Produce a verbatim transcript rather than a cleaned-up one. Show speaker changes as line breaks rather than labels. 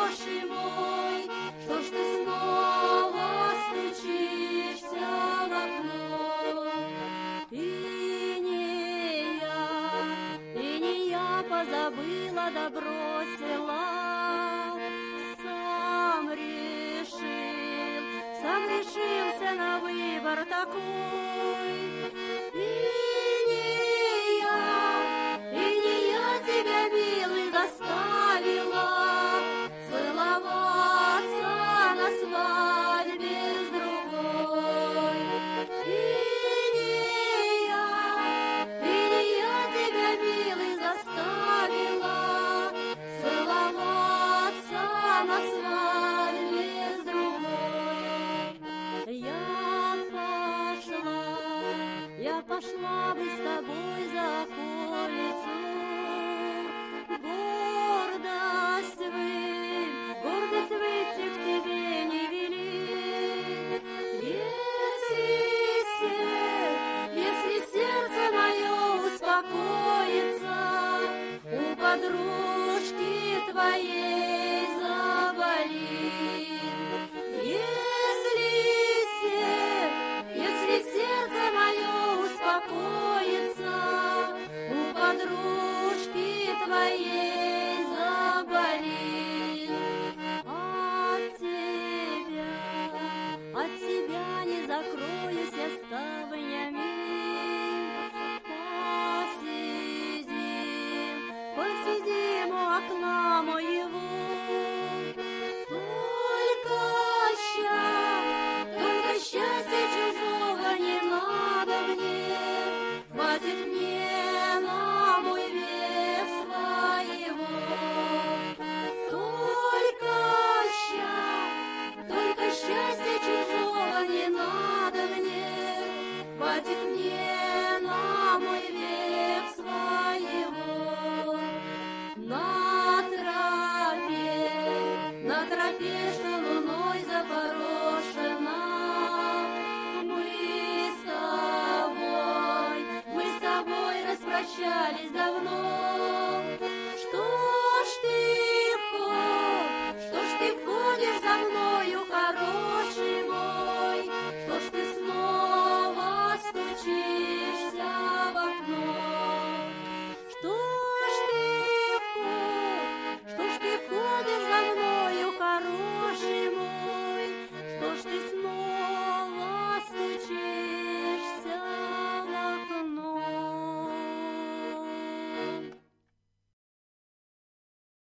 хороший мой, что ж ты снова стучишься в окно? И не я, и не я позабыла да бросила, сам решил, сам решился на выбор такой. И не я, и не я тебя, милый, заставила целоваться на свадьбе с другой. И не я, и не я тебя, милый, заставила целоваться на свадьбе с другой. Я пошла, я пошла бы с тобой за околицу, гордость вы, гордость выйти к тебе не велит. Если се- если сердце мое успокоится, у подружки твоей заболит. Если се- если сердце мое успокоится, у подружки твоей заболит. От тебя, от тебя не закроюсь я ставнями. Посидим, посидим у окна моего. Только ща, только счастья чужого не надо мне, хватит мне на мой век своего. Только ща, только счастья чужого не надо мне, хватит мне на мой век своего. На тропе, на тропе, что луной запорошена, мы с тобой, мы с тобой распрощались давно. Что